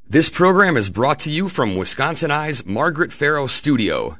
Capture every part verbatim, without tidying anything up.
This program is brought to you from Wisconsin Eye's Margaret Farrow Studio.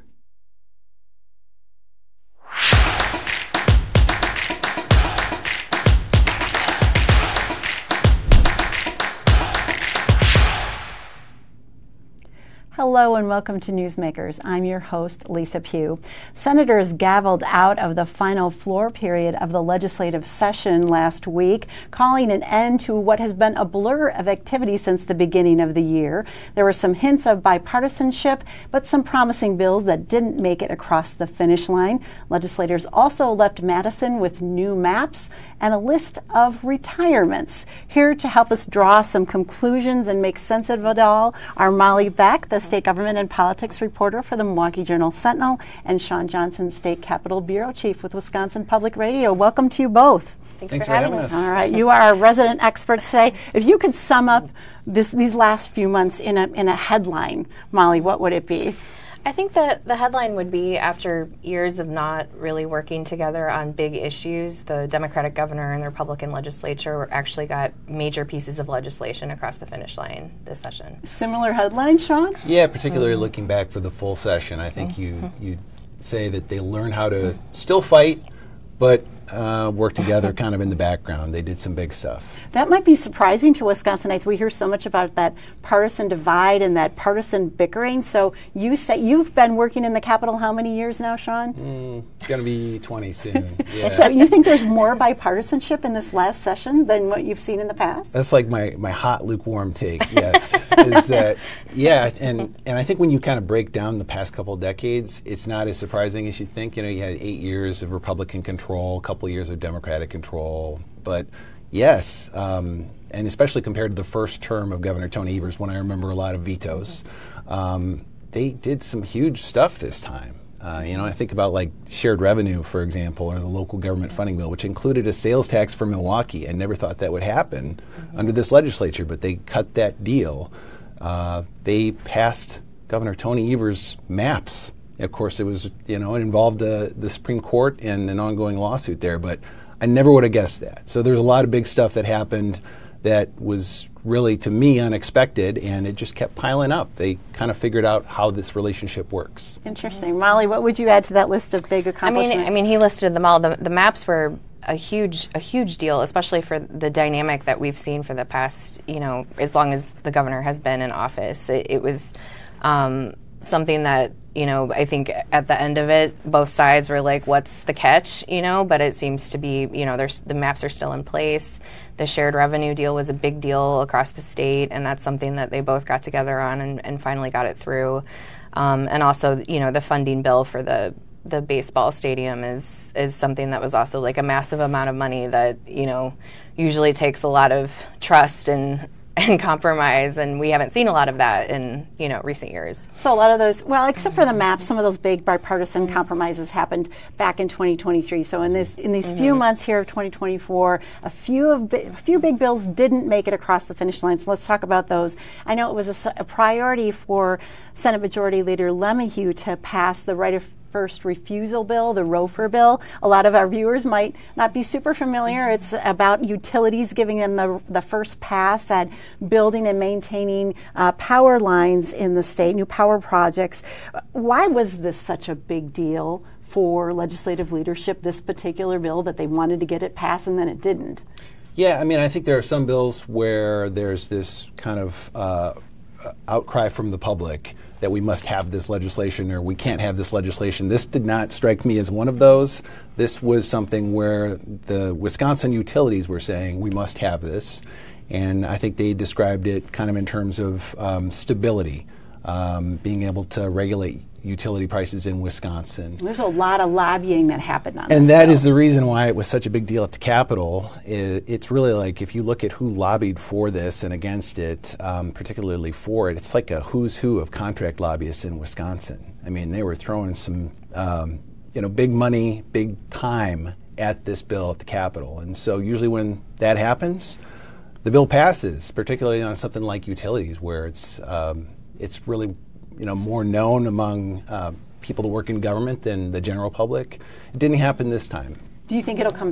Hello and welcome to Newsmakers. I'm your host, Lisa Pugh. Senators gavelled out of the final floor period of the legislative session last week, calling an end to what has been a blur of activity since the beginning of the year. There were some hints of bipartisanship, but some promising bills that didn't make it across the finish line. Legislators also left Madison with new maps and a list of retirements. Here to help us draw some conclusions and make sense of it all are Molly Beck, the State Government and Politics reporter for the Milwaukee Journal-Sentinel, and Sean Johnson, State Capitol Bureau Chief with Wisconsin Public Radio. Welcome to you both. Thanks, Thanks for, for having us. us. All right, you are our resident experts today. If you could sum up this, these last few months in a, in a headline, Molly, what would it be? I think that the headline would be, after years of not really working together on big issues, the Democratic governor and the Republican legislature actually got major pieces of legislation across the finish line this session. Similar headline, Sean? Yeah, particularly mm-hmm. looking back for the full session, I think mm-hmm. you you'd say that they learned how to still fight, but uh, work together kind of in the background. They did some big stuff. That might be surprising to Wisconsinites. We hear so much about that partisan divide and that partisan bickering. So you say you've been working in the Capitol how many years now, Sean? Mm, it's going to be twenty soon. Yeah. So you think there's more bipartisanship in this last session than what you've seen in the past? That's like my, my hot, lukewarm take, yes. is that, yeah, and, and I think when you kind of break down the past couple of decades, it's not as surprising as you think. You know, you had eight years of Republican control, a couple years of Democratic control, but yes, um, and especially compared to the first term of Governor Tony Evers, when I remember a lot of vetoes, um, they did some huge stuff this time. Uh, you know, I think about like shared revenue, for example, or the local government funding bill, which included a sales tax for Milwaukee. I never thought that would happen mm-hmm. under this legislature, but they cut that deal. Uh, they passed Governor Tony Evers' maps. Of course, it was, you know, it involved uh, the Supreme Court and an ongoing lawsuit there, but I never would have guessed that. So there's a lot of big stuff that happened that was really, to me, unexpected, and it just kept piling up. They kind of figured out how this relationship works. Interesting. Molly, what would you add to that list of big accomplishments? I mean, I mean, he listed them all. The, the maps were a huge, a huge deal, especially for the dynamic that we've seen for the past, you know, as long as the governor has been in office. It, it was um, something that, you know, I think at the end of it, both sides were like, what's the catch, you know, but it seems to be, you know, there's the maps are still in place. The shared revenue deal was a big deal across the state, and that's something that they both got together on and, and finally got it through. Um, and also, you know, the funding bill for the the baseball stadium is is something that was also like a massive amount of money that, you know, usually takes a lot of trust and and compromise, and we haven't seen a lot of that in, you know, recent years. So a lot of those, well, except for the maps, some of those big bipartisan mm-hmm. compromises happened back in twenty twenty-three. So in this in these mm-hmm. few months here of twenty twenty-four, a few of a few big bills didn't make it across the finish line. So let's talk about those. I know it was a, a priority for Senate Majority Leader Lemahue to pass the right of first refusal bill, the ROFR bill. A lot of our viewers might not be super familiar. It's about utilities giving them the, the first pass at building and maintaining uh, power lines in the state, new power projects. Why was this such a big deal for legislative leadership, this particular bill, that they wanted to get it passed and then it didn't? Yeah, I mean, I think there are some bills where there's this kind of uh, outcry from the public that we must have this legislation or we can't have this legislation. This did not strike me as one of those. This was something where the Wisconsin utilities were saying we must have this. And I think they described it kind of in terms of um, stability, um, being able to regulate utility prices in Wisconsin. There's a lot of lobbying that happened on this. And that bill. is the reason why it was such a big deal at the Capitol. It, it's really like, if you look at who lobbied for this and against it, um, particularly for it, it's like a who's who of contract lobbyists in Wisconsin. I mean, they were throwing some, um, you know, big money, big time at this bill at the Capitol. And so usually when that happens, the bill passes, particularly on something like utilities, where it's um, it's really, you know, more known among uh, people that work in government than the general public. It didn't happen this time. Do you think it'll come back?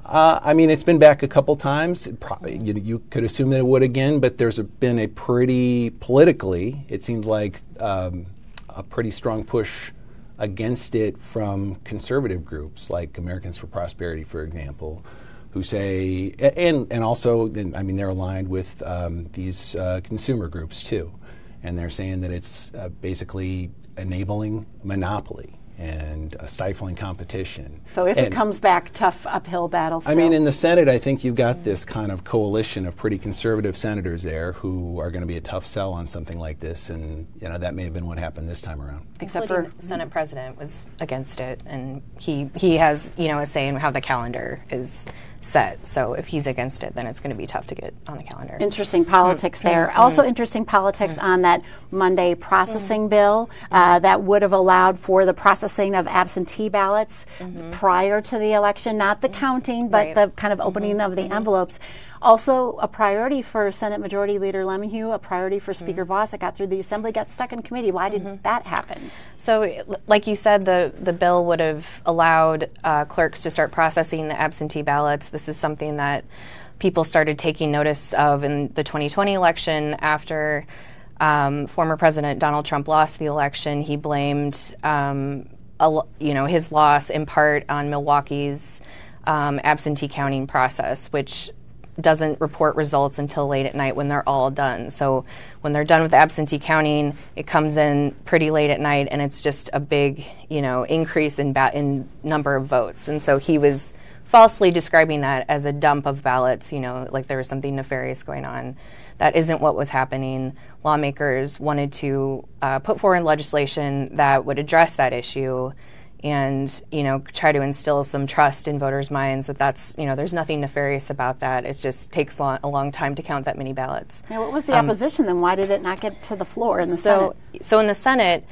Uh, I mean, it's been back a couple times. It pro- you, you could assume that it would again, but there's a, been a pretty, politically, it seems like um, a pretty strong push against it from conservative groups like Americans for Prosperity, for example, who say, and, and also, I mean, they're aligned with um, these uh, consumer groups too. And they're saying that it's uh, basically enabling monopoly and uh, stifling competition. So if and it comes back, tough uphill battle still. I mean, in the Senate, I think you've got this kind of coalition of pretty conservative senators there who are going to be a tough sell on something like this, and you know that may have been what happened this time around. Except Including for the Senate President was against it, and he he has you know a say in how the calendar is set. So if he's against it, then it's going to be tough to get on the calendar. Interesting politics there. Also interesting politics on that Monday processing bill uh, that would have allowed for the processing of absentee ballots prior to the election, not the counting, but Right. the kind of opening of the envelopes. Also a priority for Senate Majority Leader Lemahue, a priority for Speaker Voss. It got through the Assembly, got stuck in committee. Why did that happen? So, l- like you said, the, the bill would have allowed uh, clerks to start processing the absentee ballots. This is something that people started taking notice of in the twenty twenty election after um, former President Donald Trump lost the election. He blamed um, a, l- you know his loss in part on Milwaukee's um, absentee counting process, which doesn't report results until late at night when they're all done. So when they're done with the absentee counting, it comes in pretty late at night, and it's just a big, you know, increase in ba- in number of votes. And so he was falsely describing that as a dump of ballots, you know, like there was something nefarious going on. That isn't what was happening. Lawmakers wanted to uh, put forward legislation that would address that issue and, you know, try to instill some trust in voters' minds that that's, you know, there's nothing nefarious about that. It just takes long, a long time to count that many ballots. Now, what was the um, opposition then? Why did it not get to the floor in the so, Senate? So in the Senate,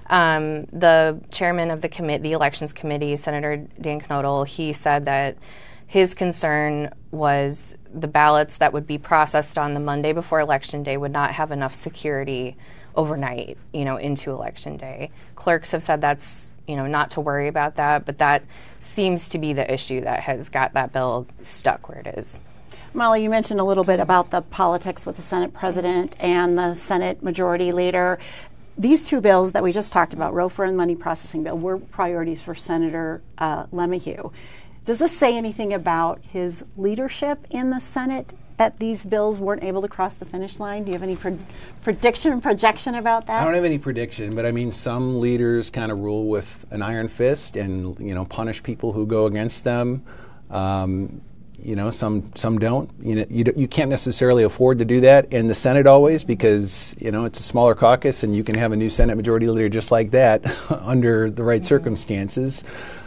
um, the chairman of the committee, the Elections Committee, Senator Dan Knodel, he said that his concern was the ballots that would be processed on the Monday before Election Day would not have enough security overnight, you know, into Election Day. Clerks have said that's, you know, not to worry about that, but that seems to be the issue that has got that bill stuck where it is. Molly, you mentioned a little bit about the politics with the Senate President and the Senate Majority Leader. These two bills that we just talked about, ROFR and Money Processing Bill, were priorities for Senator uh, Lemahue. Does this say anything about his leadership in the Senate, that these bills weren't able to cross the finish line? Do you have any pre- prediction, projection about that? I don't have any prediction, but I mean, some leaders kind of rule with an iron fist and, you know, punish people who go against them. Um, you know, some some don't. You know, you, d- you can't necessarily afford to do that in the Senate always because, you know, it's a smaller caucus and you can have a new Senate Majority Leader just like that under the right mm-hmm. circumstances.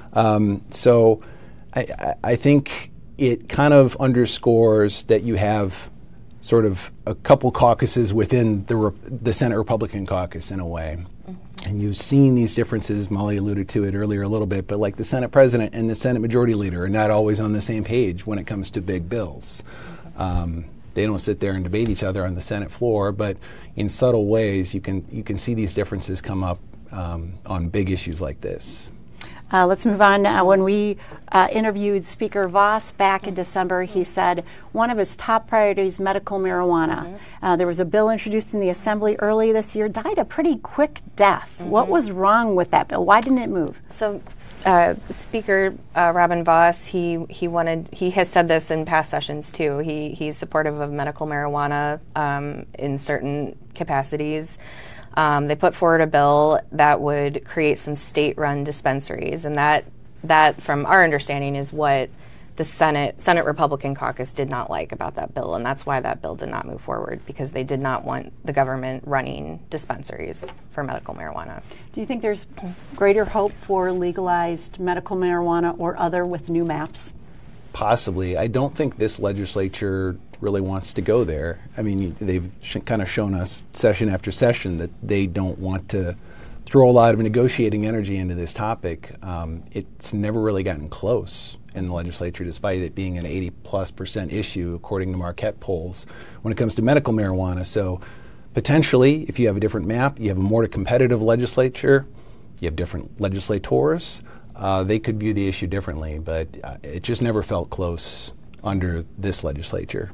Um, so I, I, I think it kind of underscores that you have sort of a couple caucuses within the Re- the Senate Republican caucus in a way. Mm-hmm. And you've seen these differences. Molly alluded to it earlier a little bit, but like the Senate President and the Senate Majority Leader are not always on the same page when it comes to big bills. Mm-hmm. Um, they don't sit there and debate each other on the Senate floor, but in subtle ways you can you can see these differences come up um, on big issues like this. Uh, let's move on. Uh, when we uh, interviewed Speaker Voss back in December, he said one of his top priorities, medical marijuana. Mm-hmm. Uh, there was a bill introduced in the Assembly early this year, died a pretty quick death. Mm-hmm. What was wrong with that bill? Why didn't it move? So uh, Speaker uh, Robin Voss, he he wanted, he has said this in past sessions too. He he's supportive of medical marijuana um, in certain capacities. Um, they put forward a bill that would create some state-run dispensaries, and that, that, from our understanding, is what the Senate Senate Republican caucus did not like about that bill, and that's why that bill did not move forward, because they did not want the government running dispensaries for medical marijuana. Do you think there's greater hope for legalized medical marijuana or other with new maps? Possibly. I don't think this legislature really wants to go there. I mean, they've sh- kind of shown us session after session that they don't want to throw a lot of negotiating energy into this topic. Um, it's never really gotten close in the legislature, despite it being an eighty plus percent issue, according to Marquette polls, when it comes to medical marijuana. So potentially, if you have a different map, you have a more competitive legislature, you have different legislators, uh, they could view the issue differently, but uh, it just never felt close under this legislature.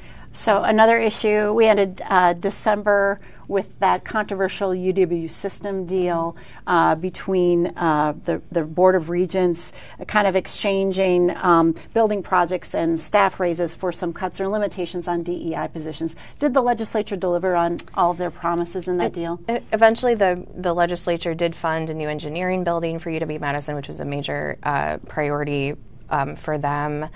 So another issue, we ended uh, December with that controversial U W system deal uh, between uh, the, the Board of Regents, uh, kind of exchanging um, building projects and staff raises for some cuts or limitations on D E I positions. Did the legislature deliver on all of their promises in that it, deal? It, eventually, the, the legislature did fund a new engineering building for U W-Madison, which was a major uh, priority um, for them.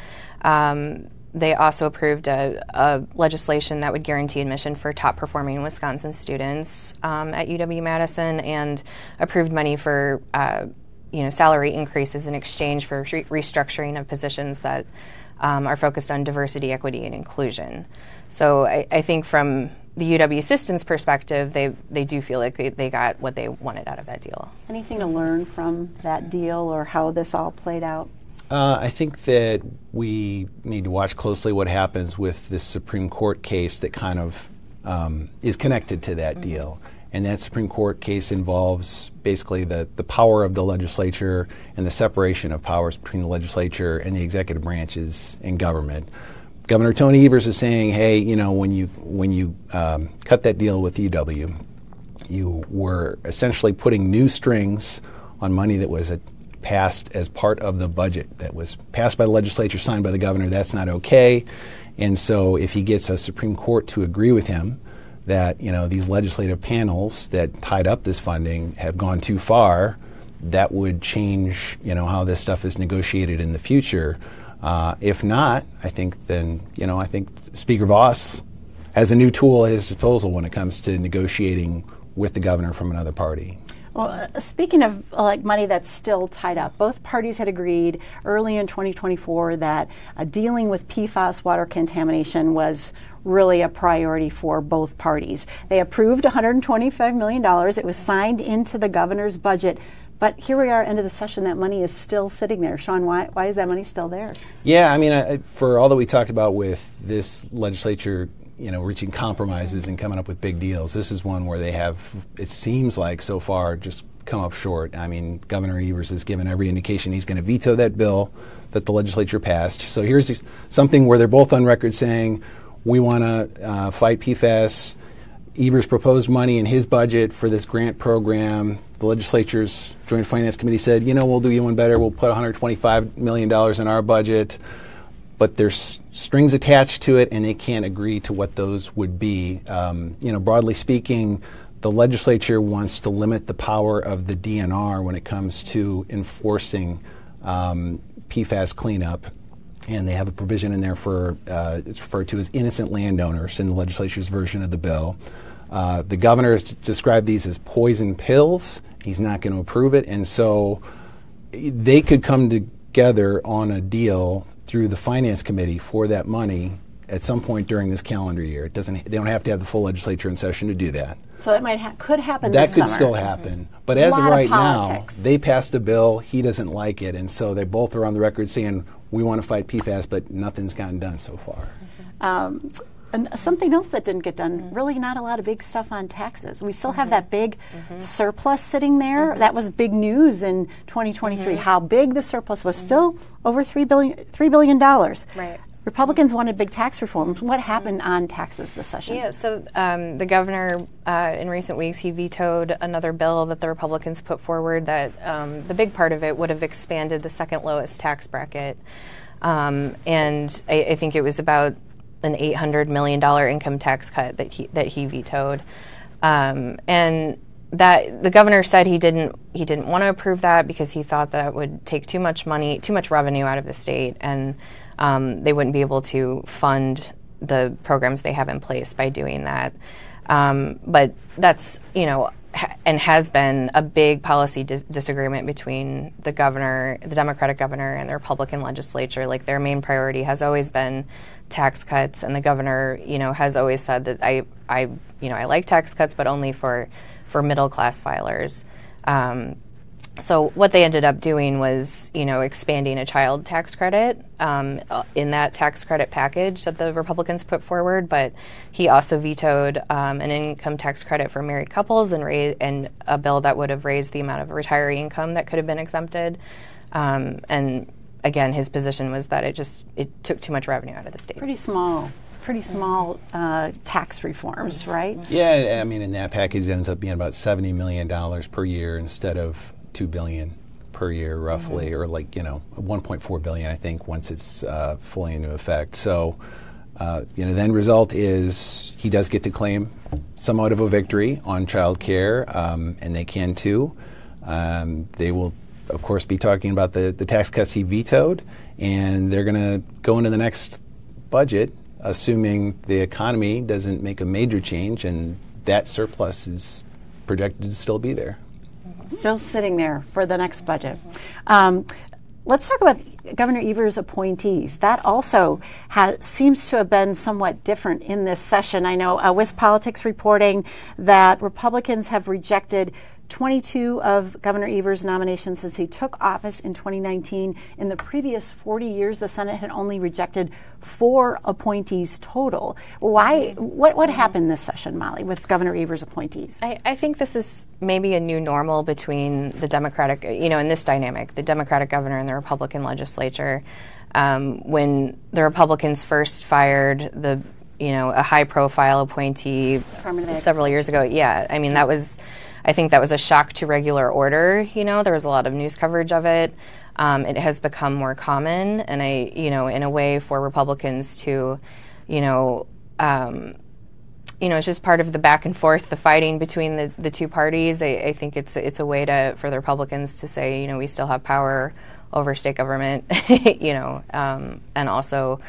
Um, They also approved a, a legislation that would guarantee admission for top-performing Wisconsin students um, at U W-Madison, and approved money for uh, you know salary increases in exchange for re- restructuring of positions that um, are focused on diversity, equity, and inclusion. So I, I think from the U W Systems perspective, they they do feel like they, they got what they wanted out of that deal. Anything to learn from that deal or how this all played out? Uh, I think that we need to watch closely what happens with this Supreme Court case that kind of um, is connected to that mm-hmm. deal. And that Supreme Court case involves basically the, the power of the legislature and the separation of powers between the legislature and the executive branches in government. Governor Tony Evers is saying, hey, you know, when you when you um, cut that deal with U W, you were essentially putting new strings on money that was a passed as part of the budget that was passed by the legislature, signed by the governor. That's not okay. And so if he gets a Supreme Court to agree with him that, you know, these legislative panels that tied up this funding have gone too far, that would change, you know, how this stuff is negotiated in the future. Uh, if not, I think then, you know, I think Speaker Voss has a new tool at his disposal when it comes to negotiating with the governor from another party. Well, uh, speaking of uh, like money that's still tied up, both parties had agreed early in twenty twenty-four that uh, dealing with P FAS water contamination was really a priority for both parties. They approved one hundred twenty-five million dollars. It was signed into the governor's budget. But here we are, end of the session, that money is still sitting there. Sean, why, why is that money still there? Yeah, I mean, uh, for all that we talked about with this legislature, you know, reaching compromises and coming up with big deals, this is one where they have, it seems like so far, just come up short. I mean, Governor Evers has given every indication he's going to veto that bill that the legislature passed. So here's something where they're both on record saying, we want to uh, fight P FAS. Evers proposed money in his budget for this grant program. The legislature's Joint Finance Committee said, you know, we'll do you one better. We'll put one hundred twenty-five million dollars in our budget. But there's strings attached to it, and they can't agree to what those would be. Um, you know, broadly speaking, the legislature wants to limit the power of the D N R when it comes to enforcing um, P FAS cleanup. And they have a provision in there for, uh, it's referred to as innocent landowners in the legislature's version of the bill. Uh, the governor has described these as poison pills. He's not going to approve it. And so they could come together on a deal through the Finance Committee for that money at some point during this calendar year. It doesn't. They don't have to have the full legislature in session to do that. So that might ha- could happen. That this could summer. still happen. But as of of right politics. now, they passed a bill. He doesn't like it, and so they both are on the record saying we want to fight P FAS, but nothing's gotten done so far. Um, and something else that didn't get done, mm-hmm. really not a lot of big stuff on taxes. We still mm-hmm. have that big mm-hmm. surplus sitting there. Mm-hmm. That was big news in twenty twenty-three. Mm-hmm. How big the surplus was, mm-hmm. still over three billion dollars. three billion dollars. Right. Republicans wanted big tax reforms. What happened on taxes this session? Yeah, so um, the governor, uh, in recent weeks, he vetoed another bill that the Republicans put forward that um, the big part of it would have expanded the second lowest tax bracket. Um, and I, I think it was about an eight hundred million dollars income tax cut that he, that he vetoed. Um, and that the governor said he didn't he didn't want to approve that because he thought that would take too much money, too much revenue out of the state, and um, they wouldn't be able to fund the programs they have in place by doing that. Um, but that's, you know, ha- and has been a big policy dis- disagreement between the governor, the Democratic governor, and the Republican legislature. Like, their main priority has always been tax cuts, and the governor, you know, has always said that I, I, you know, I like tax cuts, but only for for middle class filers. Um, so what they ended up doing was, you know, expanding a child tax credit um, in that tax credit package that the Republicans put forward. But he also vetoed um, an income tax credit for married couples and, ra- and a bill that would have raised the amount of retiree income that could have been exempted. Um, and again, his position was that it just it took too much revenue out of the state. Pretty small, pretty small uh, tax reforms, right? Yeah, I mean, in that package it ends up being about seventy million dollars per year instead of two billion dollars per year, roughly, mm-hmm. or like, you know, one point four billion dollars, I think, once it's uh, fully into effect. So, uh, you know, the end result is he does get to claim somewhat of a victory on child care, um, and they can too. Um, they will, of course, be talking about the, the tax cuts he vetoed, and they're going to go into the next budget assuming the economy doesn't make a major change, and that surplus is projected to still be there. Still sitting there for the next budget. Um, let's talk about Governor Evers' appointees. That also has, seems to have been somewhat different in this session. I know uh, WisPolitics reporting that Republicans have rejected twenty-two of Governor Evers' nominations since he took office in twenty nineteen. In the previous forty years, the Senate had only rejected four appointees total. Why? What what happened this session, Molly, with Governor Evers' appointees? I, I think this is maybe a new normal between the Democratic, you know, in this dynamic, the Democratic governor and the Republican legislature. Um, when the Republicans first fired the, you know, a high-profile appointee several years ago, yeah, I mean, that was... I think that was a shock to regular order. You know, there was a lot of news coverage of it. Um, it has become more common, and I, you know, in a way for Republicans to, you know, um, you know, it's just part of the back and forth, the fighting between the, the two parties. I, I think it's it's a way to for the Republicans to say, you know, we still have power over state government, you know, um, and also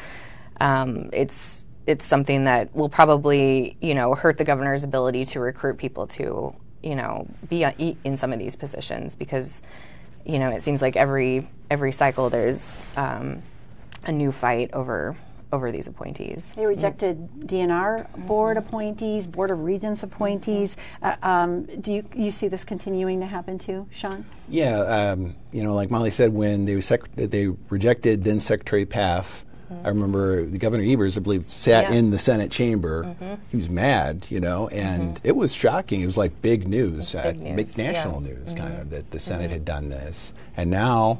um, it's it's something that will probably, you know, hurt the governor's ability to recruit people to, you know, be in some of these positions, because, you know, it seems like every every cycle there's um, a new fight over over these appointees. They rejected D N R board appointees, Board of Regents appointees. Uh, um, do you you see this continuing to happen too, Sean? Yeah, um, you know, like Molly said, when they sec- they rejected then Secretary Paff. I remember the Governor Evers, I believe, sat yeah. in the Senate chamber. Mm-hmm. He was mad, you know, and mm-hmm. it was shocking. It was like big news, uh, big, news. big national yeah. news, mm-hmm. kind of, that the Senate mm-hmm. had done this. And now,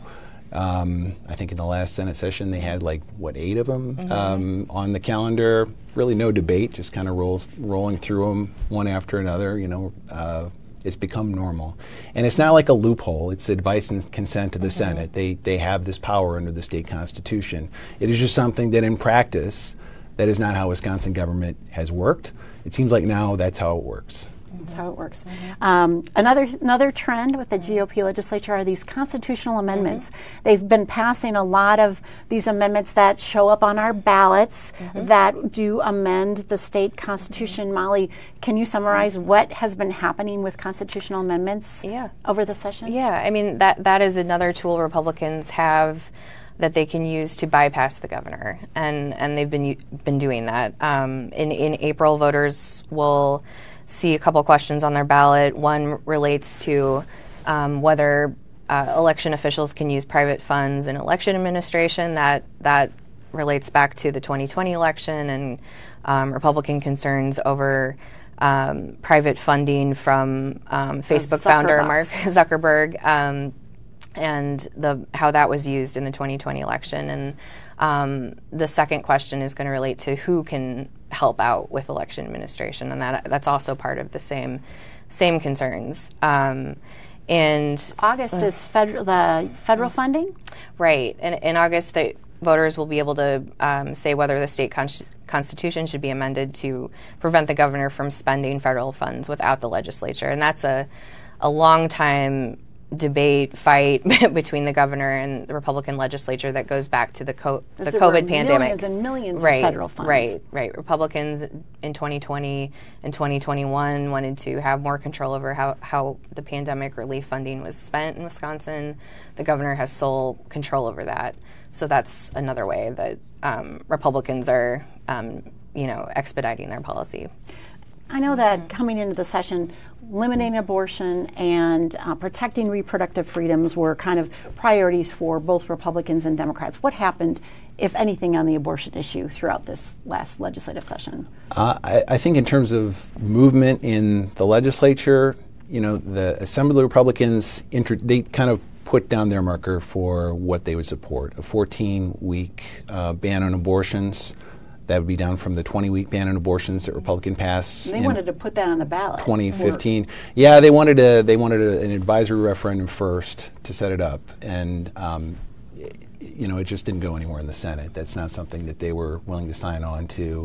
um, I think in the last Senate session, they had like, what, eight of them mm-hmm. um, on the calendar. Really no debate, just kind of rolls rolling through them one after another, you know. Uh, It's become normal. And it's not like a loophole. It's advice and consent to the mm-hmm. Senate. They they have this power under the state constitution. It is just something that in practice, that is not how Wisconsin government has worked. It seems like now that's how it works. That's how it works. Mm-hmm. Um, another another trend with the G O P legislature are these constitutional amendments. Mm-hmm. They've been passing a lot of these amendments that show up on our ballots mm-hmm. that do amend the state constitution. Mm-hmm. Molly, can you summarize what has been happening with constitutional amendments yeah. over the session? Yeah, I mean, that that is another tool Republicans have that they can use to bypass the governor, and, and they've been been doing that. Um, in, in April, voters will see a couple questions on their ballot. One relates to um, whether uh, election officials can use private funds in election administration. That that relates back to the twenty twenty election and um, Republican concerns over um, private funding from um, Facebook founder Mark Zuckerberg um, and the how that was used in the twenty twenty election. And um, the second question is going to relate to who can help out with election administration, and that that's also part of the same same concerns. Um, and August uh, is federal the federal funding, right? And in August, the voters will be able to um, say whether the state con- constitution should be amended to prevent the governor from spending federal funds without the legislature, and that's a a long time debate, fight between the governor and the Republican legislature that goes back to the co- the COVID pandemic. Millions and millions right, of federal funds. Right, right. Republicans in twenty twenty and twenty twenty-one wanted to have more control over how, how the pandemic relief funding was spent in Wisconsin. The governor has sole control over that. So that's another way that um, Republicans are, um, you know, expediting their policy. I know that coming into the session, limiting abortion and uh, protecting reproductive freedoms were kind of priorities for both Republicans and Democrats. What happened, if anything, on the abortion issue throughout this last legislative session? Uh, I, I think in terms of movement in the legislature, you know, the Assembly Republicans, inter- they kind of put down their marker for what they would support. A fourteen-week uh, ban on abortions. That would be down from the twenty-week ban on abortions that Republican passed. And they wanted to put that on the ballot. twenty fifteen. Yeah, they wanted a, they wanted a, an advisory referendum first to set it up, and um, you know, it just didn't go anywhere in the Senate. That's not something that they were willing to sign on to.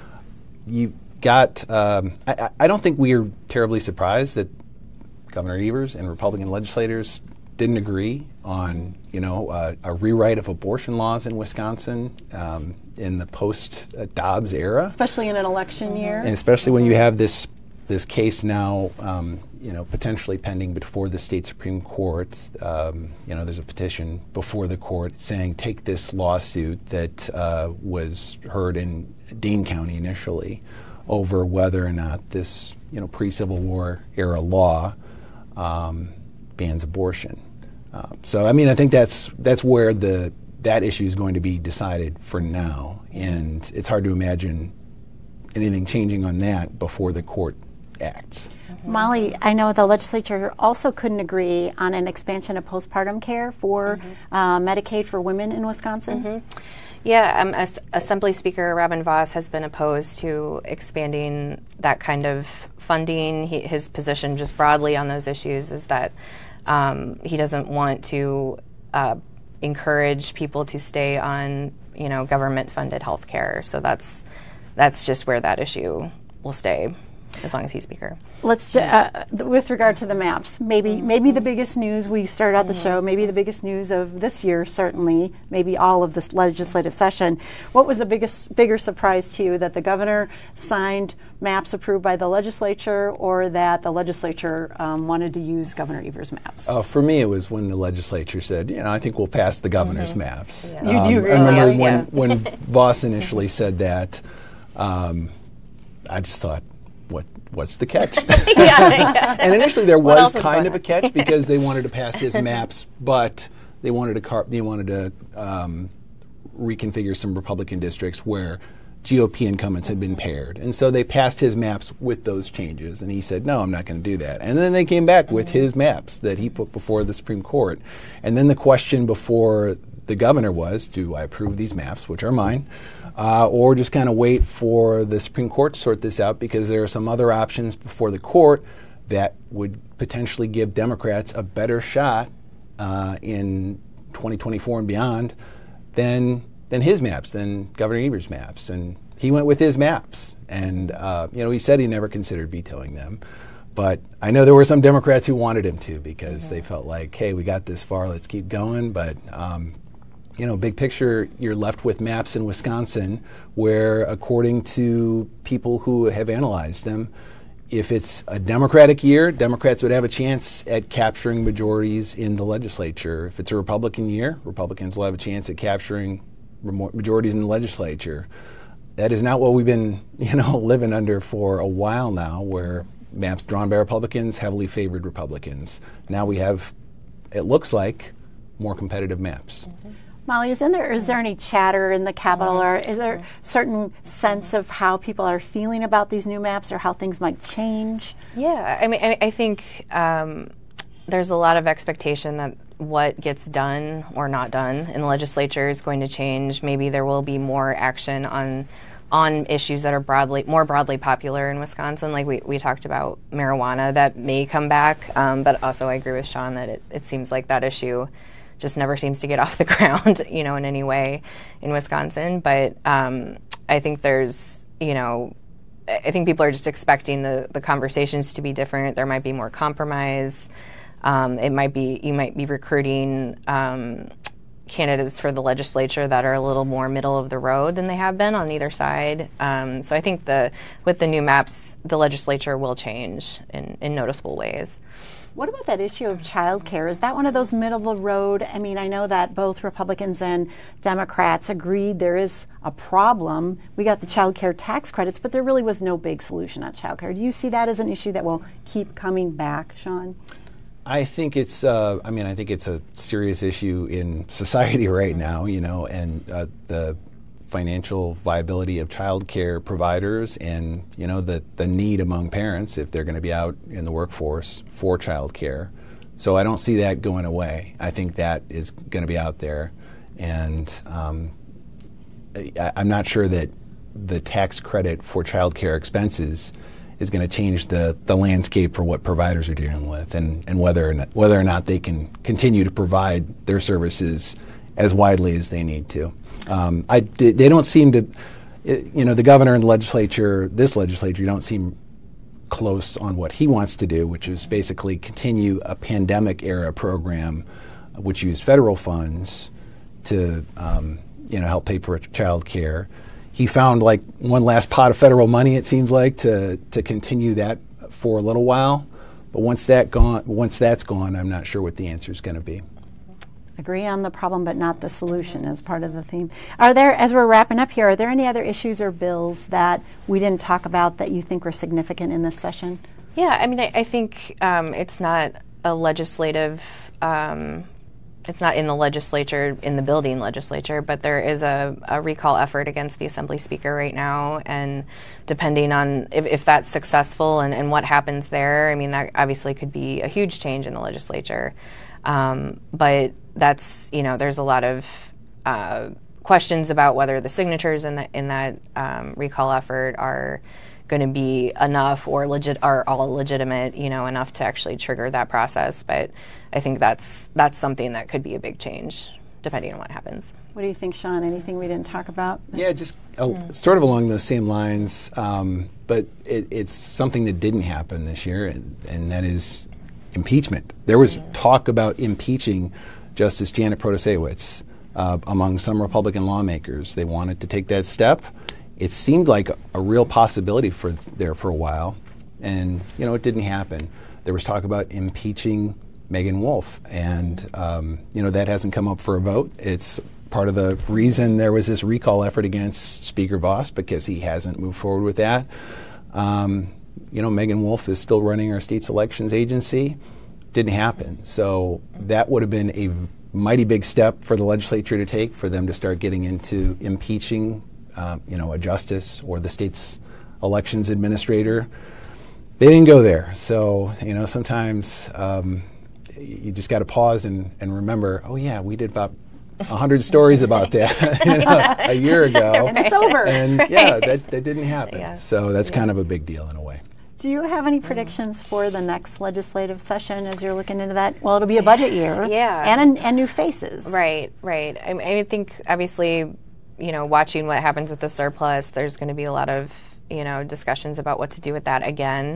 You got. Um, I, I don't think we are terribly surprised that Governor Evers and Republican legislators didn't agree on, you know, uh, a rewrite of abortion laws in Wisconsin um, in the post-Dobbs era, especially in an election mm-hmm. year, and especially when you have this this case now, um, you know, potentially pending before the state Supreme Court. Um, you know, there's a petition before the court saying take this lawsuit that uh, was heard in Dane County initially over whether or not this, you know, pre-Civil War era law um, bans abortion. Uh, so, I mean, I think that's that's where the that issue is going to be decided for now, and it's hard to imagine anything changing on that before the court acts. Mm-hmm. Molly, I know the legislature also couldn't agree on an expansion of postpartum care for mm-hmm. uh, Medicaid for women in Wisconsin. Mm-hmm. Yeah, um, As- Assembly Speaker Robin Vos has been opposed to expanding that kind of funding. He, his position just broadly on those issues is that um, he doesn't want to uh, encourage people to stay on, you know, government-funded health care. So that's that's just where that issue will stay as long as he's Speaker. Let's, uh, with regard to the maps, maybe mm-hmm. maybe the biggest news, we started out the mm-hmm. show, maybe the biggest news of this year, certainly, maybe all of this legislative session. What was the biggest, bigger surprise to you, that the governor signed maps approved by the legislature, or that the legislature um, wanted to use Governor Evers' maps? Uh, for me, it was when the legislature said, you know, I think we'll pass the governor's mm-hmm. maps. Yeah. You um, do really? I remember yeah, when, yeah. when Vos initially said that, um, I just thought, what what's the catch? yeah, yeah. And initially there was kind of a catch because they wanted to pass his maps, but they wanted to car- they wanted to um, reconfigure some Republican districts where G O P incumbents had been paired, and so they passed his maps with those changes. And he said, "No, I'm not going to do that." And then they came back with his maps that he put before the Supreme Court, and then the question before the governor was, "Do I approve these maps, which are mine?" Uh, or just kind of wait for the Supreme Court to sort this out, because there are some other options before the court that would potentially give Democrats a better shot uh, in twenty twenty-four and beyond than than his maps, than Governor Evers' maps. And he went with his maps. And, uh, you know, he said he never considered vetoing them. But I know there were some Democrats who wanted him to, because mm-hmm. they felt like, hey, we got this far, let's keep going. But um, you know, big picture, you're left with maps in Wisconsin where, according to people who have analyzed them, if it's a Democratic year, Democrats would have a chance at capturing majorities in the legislature. If it's a Republican year, Republicans will have a chance at capturing majorities in the legislature. That is not what we've been, you know, living under for a while now, where maps drawn by Republicans heavily favored Republicans. Now we have, it looks like, more competitive maps. Mm-hmm. Molly, is, in there, is there any chatter in the Capitol, or is there a certain sense of how people are feeling about these new maps, or how things might change? Yeah, I mean, I, I think um, there's a lot of expectation that what gets done or not done in the legislature is going to change. Maybe there will be more action on on issues that are broadly more broadly popular in Wisconsin, like we, we talked about marijuana, that may come back. Um, but also, I agree with Sean that it, it seems like that issue just never seems to get off the ground, you know, in any way in Wisconsin. But um, I think there's, you know, I think people are just expecting the, the conversations to be different. There might be more compromise. Um, it might be, you might be recruiting um, candidates for the legislature that are a little more middle of the road than they have been on either side. Um, so I think the with the new maps, the legislature will change in, in noticeable ways. What about that issue of child care? Is that one of those middle of the road? I mean, I know that both Republicans and Democrats agreed there is a problem. We got the child care tax credits, but there really was no big solution on child care. Do you see that as an issue that will keep coming back, Sean? I think it's, uh, I mean, I think it's a serious issue in society right now, you know, and uh, the financial viability of child care providers, and, you know, the, the need among parents, if they're going to be out in the workforce, for child care. So I don't see that going away. I think that is going to be out there. And um, I, I'm not sure that the tax credit for child care expenses is going to change the, the landscape for what providers are dealing with, and, and whether or not, whether or not they can continue to provide their services as widely as they need to. Um, I, they don't seem to, you know, the governor and the legislature, this legislature, don't seem close on what he wants to do, which is basically continue a pandemic era program which used federal funds to um, you know help pay for child care. He found like one last pot of federal money, it seems like, to to continue that for a little while. But once that gone, once that's gone, I'm not sure what the answer is going to be. Agree on the problem, but not the solution, as part of the theme. Are there, as we're wrapping up here, are there any other issues or bills that we didn't talk about that you think were significant in this session? Yeah, I mean, I, I think um, it's not a legislative, um, it's not in the legislature, in the building legislature, but there is a, a recall effort against the Assembly Speaker right now, and depending on if, if that's successful and, and what happens there, I mean, that obviously could be a huge change in the legislature. Um, but that's, you know, there's a lot of uh, questions about whether the signatures in, the, in that um, recall effort are going to be enough or legit, are all legitimate, you know, enough to actually trigger that process. But I think that's that's something that could be a big change, depending on what happens. What do you think, Sean? Anything we didn't talk about? Yeah, just uh, mm. sort of along those same lines, um, but it, it's something that didn't happen this year, and, and that is impeachment. There was mm. talk about impeaching Justice Janet Protasiewicz uh, among some Republican lawmakers. They wanted to take that step. It seemed like a, a real possibility for there for a while, and you know it didn't happen. There was talk about impeaching Megan Wolf, and um, you know that hasn't come up for a vote. It's part of the reason there was this recall effort against Speaker Vos, because he hasn't moved forward with that. Um, you know, Megan Wolf is still running our state's elections agency. Didn't happen. So that would have been a mighty big step for the legislature to take, for them to start getting into impeaching, uh, you know, a justice or the state's elections administrator. They didn't go there. So, you know, sometimes um, you just got to pause and, and remember, oh, yeah, we did about a hundred stories about that you know, a year ago. And it's over. And, yeah, that, that didn't happen. Yeah. So that's yeah. kind of a big deal in a way. Do you have any predictions for the next legislative session as you're looking into that? Well, it'll be a budget year. Yeah. And, and new faces. Right, right. I, I think, obviously, you know, watching what happens with the surplus, there's going to be a lot of, you know, discussions about what to do with that again.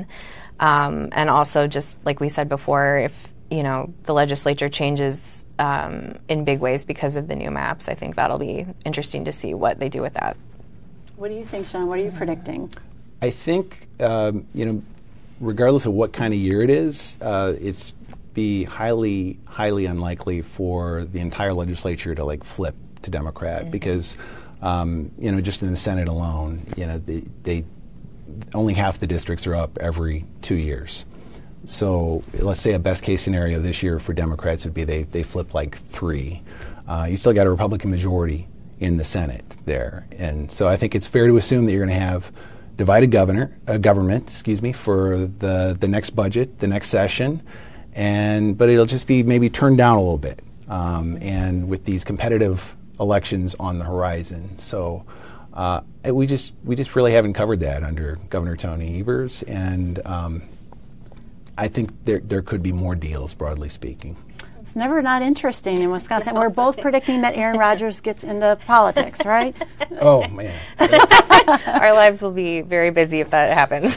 Um, and also, just like we said before, if, you know, the legislature changes um, in big ways because of the new maps, I think that'll be interesting to see what they do with that. What do you think, Sean? What are you predicting? I think, um, you know, regardless of what kind of year it is, uh, it's be highly, highly unlikely for the entire legislature to like flip to Democrat, mm-hmm. because, um, you know, just in the Senate alone, you know, they, they only half the districts are up every two years. So let's say a best case scenario this year for Democrats would be they, they flip like three. Uh, you still got a Republican majority in the Senate there. And so I think it's fair to assume that you're going to have divided governor, uh, government, excuse me, for the, the next budget, the next session, and but it'll just be maybe turned down a little bit, um, and with these competitive elections on the horizon. So uh, we just we just really haven't covered that under Governor Tony Evers, and um, I think there there could be more deals, broadly speaking. It's never not interesting in Wisconsin. We're both predicting that Aaron Rodgers gets into politics, right? Oh, man. Our lives will be very busy if that happens.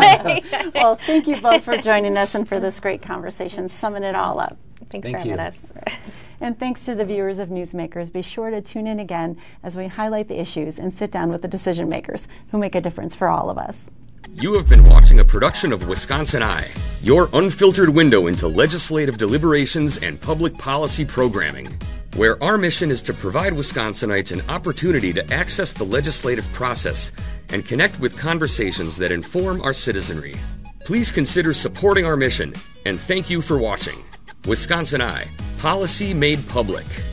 Well, thank you both for joining us and for this great conversation, summing it all up. Thanks Thank for having you. us. And thanks to the viewers of Newsmakers. Be sure to tune in again as we highlight the issues and sit down with the decision makers who make a difference for all of us. You have been watching a production of Wisconsin Eye, your unfiltered window into legislative deliberations and public policy programming, where our mission is to provide Wisconsinites an opportunity to access the legislative process and connect with conversations that inform our citizenry. Please consider supporting our mission, and thank you for watching. Wisconsin Eye, policy made public.